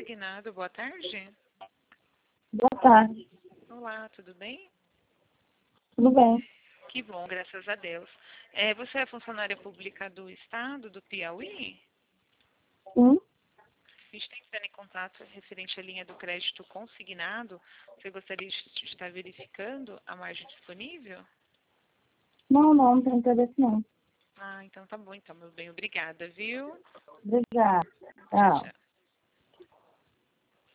Consignado, boa tarde. Boa tarde. Olá, tudo bem? Tudo bem? Que bom, graças a Deus. Você é funcionária pública do Estado, do Piauí? Sim? A gente tem que estar em contato referente à linha do crédito consignado. Você gostaria de estar verificando a margem disponível? Não tem interesse não. Ah, então tá bom, então, meu bem. Obrigada, viu? Obrigada. Tchau, Tchau. tchau.